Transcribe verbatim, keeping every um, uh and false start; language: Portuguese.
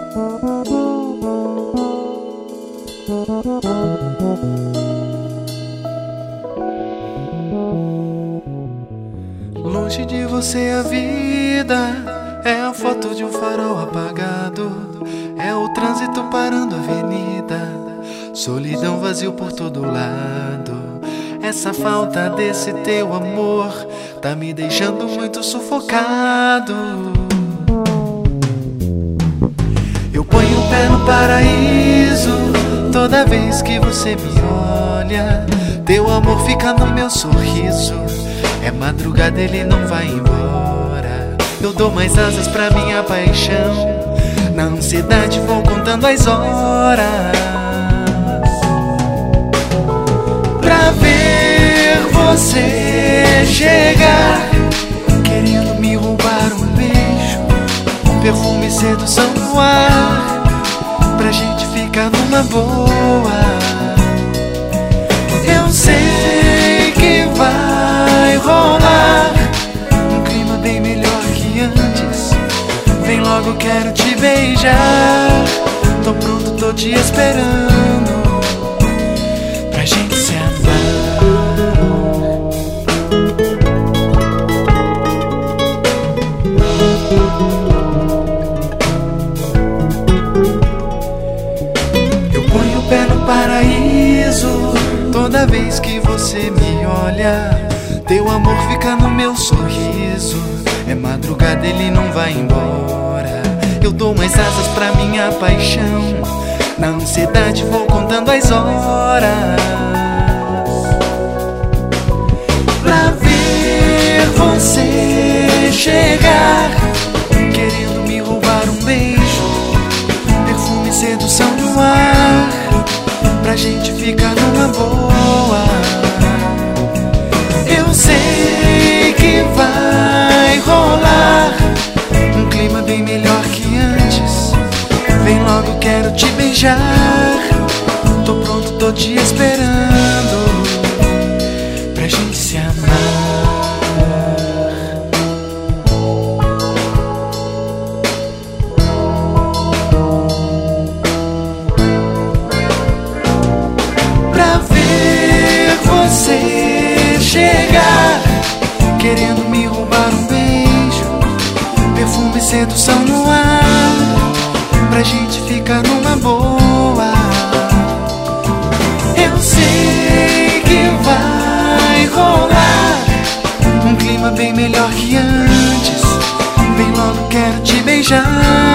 Longe de você a vida é a foto de um farol apagado, é o trânsito parando a avenida, solidão, vazio por todo lado. Essa falta desse teu amor tá me deixando muito sufocado. Eu ponho o pé no paraíso toda vez que você me olha. Teu amor fica no meu sorriso, é madrugada, ele não vai embora. Eu dou mais asas pra minha paixão, na ansiedade vou contando as horas, pra ver você chegar, querendo me roubar um beijo, um perfume e sedução no ar, pra gente ficar numa boa. Eu sei que vai rolar um clima bem melhor que antes. Vem logo, quero te beijar. Tô pronto, tô te esperando pra gente se amar. Eu ponho o pé no paraíso toda vez que você me olha. Teu amor fica no meu sorriso, é madrugada, ele não vai embora. Eu dou mais asas pra minha paixão, na ansiedade vou contando as horas, pra ver você chegar, querendo me roubar um beijo, perfume e sedução no ar, pra gente ficar numa boa. Eu sei que vai rolar um clima bem melhor que antes. Vem logo, quero te beijar. Tô pronto, tô te esperando pra gente se amar. Você chegar, querendo me roubar um beijo, perfume e sedução no ar, pra gente ficar numa boa. Eu sei que vai rolar um clima bem melhor que antes. Vem logo, quero te beijar.